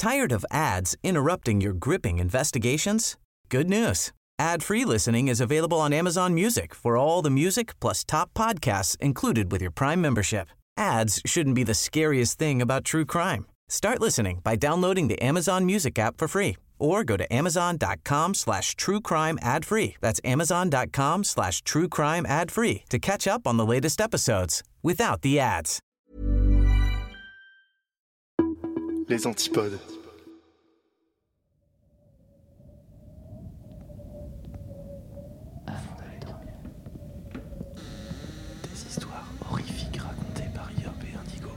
Tired of ads interrupting your gripping investigations? Good news. Ad-free listening is available on Amazon Music for all the music plus top podcasts included with your Prime membership. Ads shouldn't be the scariest thing about true crime. Start listening by downloading the Amazon Music app for free or go to amazon.com/truecrime ad-free. That's amazon.com/truecrime ad-free to catch up on the latest episodes without the ads. Les antipodes. Avant d'aller dormir. Des histoires horrifiques racontées par Yop et Indigo.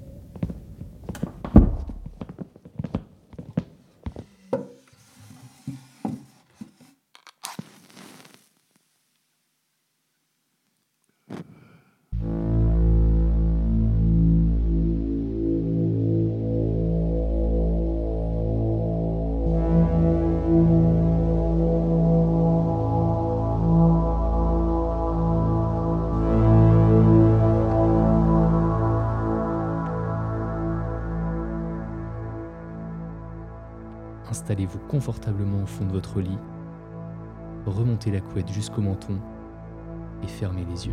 Installez-vous confortablement au fond de votre lit, remontez la couette jusqu'au menton et fermez les yeux.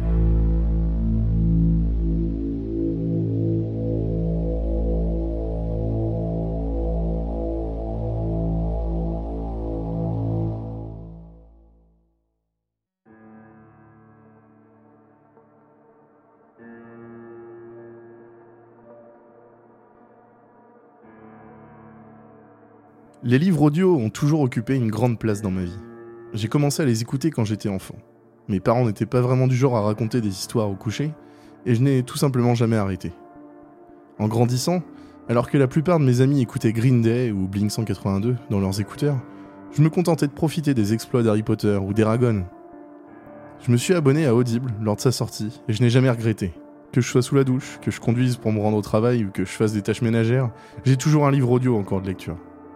Les livres audio ont toujours occupé une grande place dans ma vie. J'ai commencé à les écouter quand j'étais enfant. Mes parents n'étaient pas vraiment du genre à raconter des histoires au coucher, et je n'ai tout simplement jamais arrêté. En grandissant, alors que la plupart de mes amis écoutaient Green Day ou Blink-182 dans leurs écouteurs, je me contentais de profiter des exploits d'Harry Potter ou d'Eragon. Je me suis abonné à Audible lors de sa sortie, et je n'ai jamais regretté. Que je sois sous la douche, que je conduise pour me rendre au travail ou que je fasse des tâches ménagères, j'ai toujours un livre audio en cours de lecture.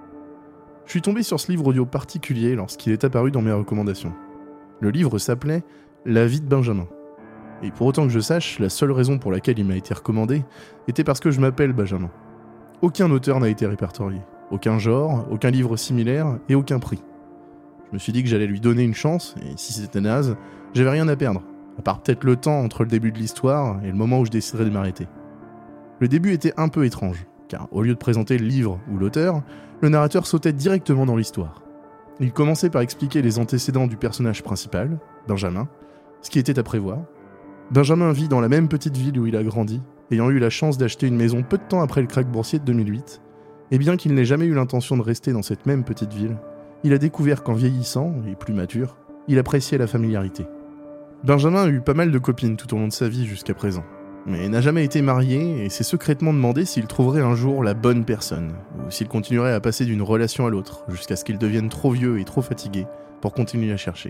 Je suis tombé sur ce livre audio particulier lorsqu'il est apparu dans mes recommandations. Le livre s'appelait « La vie de Benjamin ». Et pour autant que je sache, la seule raison pour laquelle il m'a été recommandé était parce que je m'appelle Benjamin. Aucun auteur n'a été répertorié, aucun genre, aucun livre similaire et aucun prix. Je me suis dit que j'allais lui donner une chance, et si c'était naze, j'avais rien à perdre, à part peut-être le temps entre le début de l'histoire et le moment où je déciderais de m'arrêter. Le début était un peu étrange, car au lieu de présenter le livre ou l'auteur, le narrateur sautait directement dans l'histoire. Il commençait par expliquer les antécédents du personnage principal, Benjamin, ce qui était à prévoir. Benjamin vit dans la même petite ville où il a grandi, ayant eu la chance d'acheter une maison peu de temps après le krach boursier de 2008, et bien qu'il n'ait jamais eu l'intention de rester dans cette même petite ville, il a découvert qu'en vieillissant, et plus mature, il appréciait la familiarité. Benjamin a eu pas mal de copines tout au long de sa vie jusqu'à présent, mais n'a jamais été marié et s'est secrètement demandé s'il trouverait un jour la bonne personne, ou s'il continuerait à passer d'une relation à l'autre, jusqu'à ce qu'il devienne trop vieux et trop fatigué pour continuer à chercher.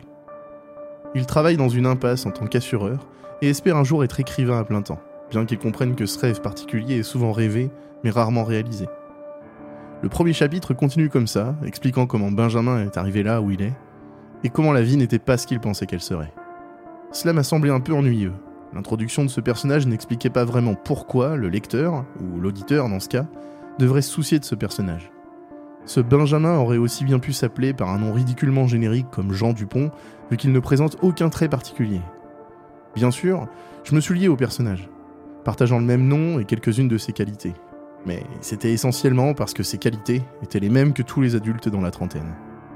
Il travaille dans une impasse en tant qu'assureur, et espère un jour être écrivain à plein temps, bien qu'il comprenne que ce rêve particulier est souvent rêvé, mais rarement réalisé. Le premier chapitre continue comme ça, expliquant comment Benjamin est arrivé là où il est, et comment la vie n'était pas ce qu'il pensait qu'elle serait. Cela m'a semblé un peu ennuyeux. L'introduction de ce personnage n'expliquait pas vraiment pourquoi le lecteur, ou l'auditeur dans ce cas, devrait se soucier de ce personnage. Ce Benjamin aurait aussi bien pu s'appeler par un nom ridiculement générique comme Jean Dupont, vu qu'il ne présente aucun trait particulier. Bien sûr, je me suis lié au personnage, partageant le même nom et quelques-unes de ses qualités. Mais c'était essentiellement parce que ses qualités étaient les mêmes que tous les adultes dans la trentaine.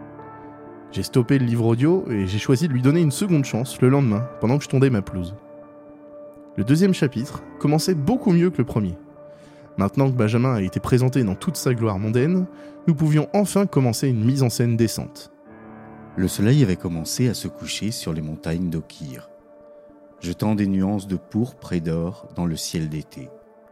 J'ai stoppé le livre audio et j'ai choisi de lui donner une seconde chance le lendemain, pendant que je tondais ma pelouse. Le deuxième chapitre commençait beaucoup mieux que le premier. Maintenant que Benjamin a été présenté dans toute sa gloire mondaine, nous pouvions enfin commencer une mise en scène décente. Le soleil avait commencé à se coucher sur les montagnes d'Okir, jetant des nuances de pourpre et d'or dans le ciel d'été.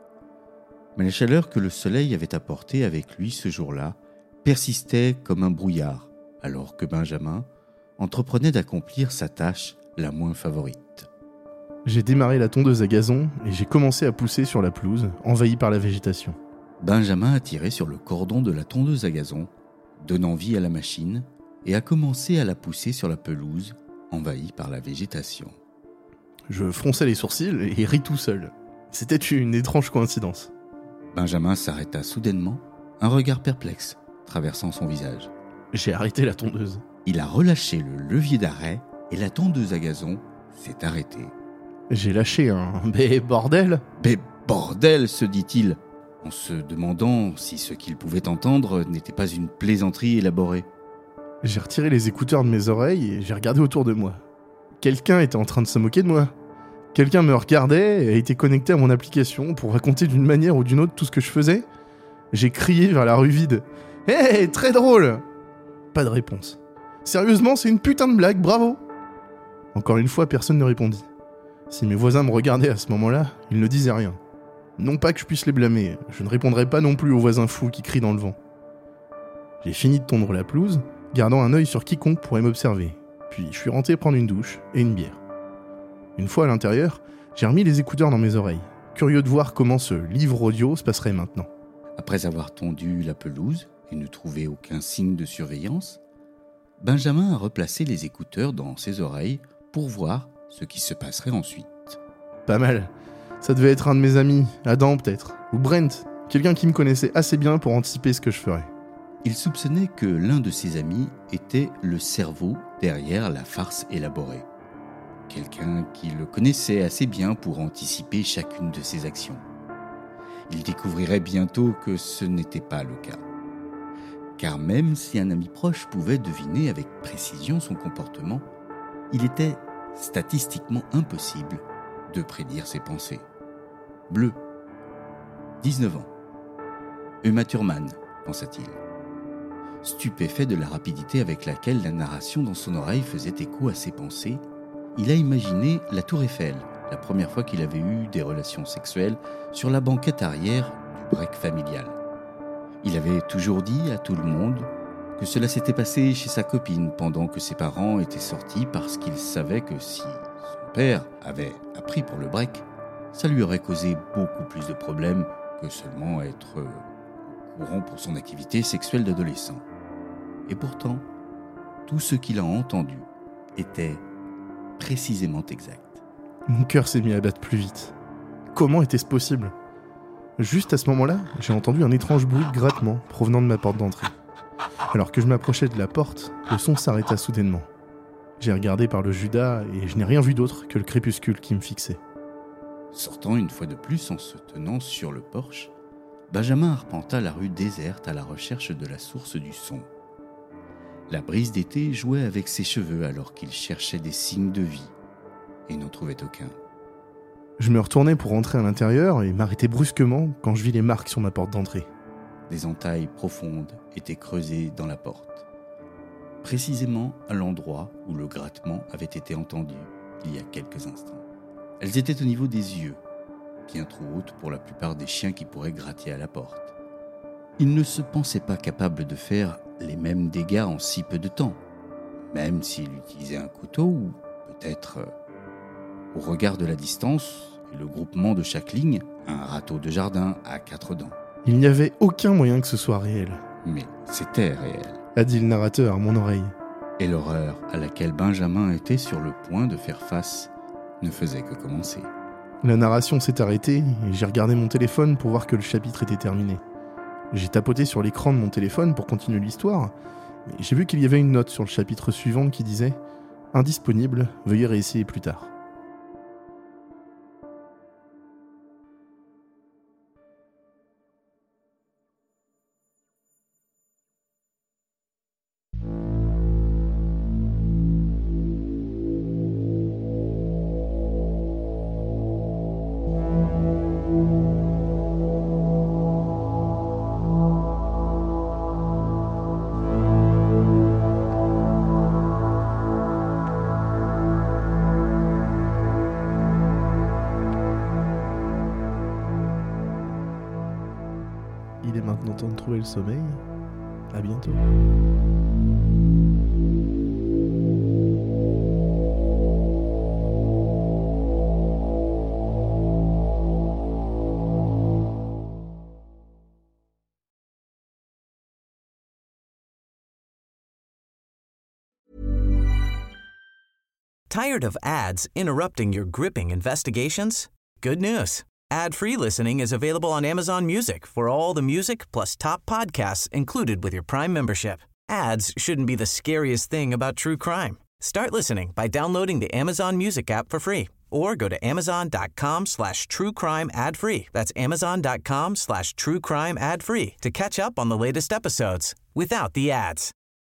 Mais la chaleur que le soleil avait apportée avec lui ce jour-là persistait comme un brouillard, alors que Benjamin entreprenait d'accomplir sa tâche la moins favorite. J'ai démarré la tondeuse à gazon et j'ai commencé à pousser sur la pelouse, envahie par la végétation. Benjamin a tiré sur le cordon de la tondeuse à gazon, donnant vie à la machine, et a commencé à la pousser sur la pelouse, envahie par la végétation. Je fronçais les sourcils et ris tout seul. C'était une étrange coïncidence. Benjamin s'arrêta soudainement un regard perplexe traversant son visage. J'ai arrêté la tondeuse. Il a relâché le levier d'arrêt et la tondeuse à gazon s'est arrêtée. J'ai lâché un « mais bordel !» Mais bordel, se dit-il, en se demandant si ce qu'il pouvait entendre n'était pas une plaisanterie élaborée. J'ai retiré les écouteurs de mes oreilles et j'ai regardé autour de moi. Quelqu'un était en train de se moquer de moi. Quelqu'un me regardait et a été connecté à mon application pour raconter d'une manière ou d'une autre tout ce que je faisais. J'ai crié vers la rue vide. « Hé, très drôle !» Pas de réponse. « Sérieusement, c'est une putain de blague, bravo !» Encore une fois, personne ne répondit. Si mes voisins me regardaient à ce moment-là, ils ne disaient rien. Non pas que je puisse les blâmer, je ne répondrai pas non plus aux voisins fous qui crient dans le vent. J'ai fini de tondre la pelouse, gardant un œil sur quiconque pourrait m'observer. Puis je suis rentré prendre une douche et une bière. Une fois à l'intérieur, j'ai remis les écouteurs dans mes oreilles, curieux de voir comment ce livre audio se passerait maintenant. Après avoir tondu la pelouse et ne trouver aucun signe de surveillance, Benjamin a replacé les écouteurs dans ses oreilles pour voir ce qui se passerait ensuite. Pas mal. Ça devait être un de mes amis, Adam peut-être, ou Brent, quelqu'un qui me connaissait assez bien pour anticiper ce que je ferais. Il soupçonnait que l'un de ses amis était le cerveau derrière la farce élaborée. Quelqu'un qui le connaissait assez bien pour anticiper chacune de ses actions. Il découvrirait bientôt que ce n'était pas le cas. Car même si un ami proche pouvait deviner avec précision son comportement, il était statistiquement impossible de prédire ses pensées. Bleu, 19 ans. Uma Thurman, pensa-t-il. Stupéfait de la rapidité avec laquelle la narration dans son oreille faisait écho à ses pensées, il a imaginé la Tour Eiffel, la première fois qu'il avait eu des relations sexuelles sur la banquette arrière du break familial. Il avait toujours dit à tout le monde que cela s'était passé chez sa copine pendant que ses parents étaient sortis parce qu'il savait que si son père avait appris pour le break, ça lui aurait causé beaucoup plus de problèmes que seulement être au courant pour son activité sexuelle d'adolescent. Et pourtant, tout ce qu'il a entendu était précisément exact. Mon cœur s'est mis à battre plus vite. Comment était-ce possible ? Juste à ce moment-là, j'ai entendu un étrange bruit de grattement provenant de ma porte d'entrée. Alors que je m'approchais de la porte, le son s'arrêta soudainement. J'ai regardé par le Judas et je n'ai rien vu d'autre que le crépuscule qui me fixait. Sortant une fois de plus en se tenant sur le porche, Benjamin arpenta la rue déserte à la recherche de la source du son. La brise d'été jouait avec ses cheveux alors qu'il cherchait des signes de vie et n'en trouvait aucun. Je me retournais pour rentrer à l'intérieur et m'arrêtais brusquement quand je vis les marques sur ma porte d'entrée. Des entailles profondes étaient creusées dans la porte, précisément à l'endroit où le grattement avait été entendu il y a quelques instants. Elles étaient au niveau des yeux, bien trop hautes pour la plupart des chiens qui pourraient gratter à la porte. Il ne se pensait pas capable de faire les mêmes dégâts en si peu de temps, même s'il utilisait un couteau ou peut-être, au regard de la distance et le groupement de chaque ligne, un râteau de jardin à 4 dents. Il n'y avait aucun moyen que ce soit réel, Mais c'était réel. a dit le narrateur à mon oreille. Et l'horreur à laquelle Benjamin était sur le point de faire face ne faisait que commencer. La narration s'est arrêtée et j'ai regardé mon téléphone pour voir que le chapitre était terminé. J'ai tapoté sur l'écran de mon téléphone pour continuer l'histoire, mais j'ai vu qu'il y avait une note sur le chapitre suivant qui disait « Indisponible, veuillez réessayer plus tard ». Il est maintenant temps de trouver le sommeil. À bientôt. Tired of ads interrupting your gripping investigations? Good news. Ad-free listening is available on Amazon Music for all the music plus top podcasts included with your Prime membership. Ads shouldn't be the scariest thing about true crime. Start listening by downloading the Amazon Music app for free or go to amazon.com/truecrime ad-free. That's amazon.com/truecrime ad-free to catch up on the latest episodes without the ads.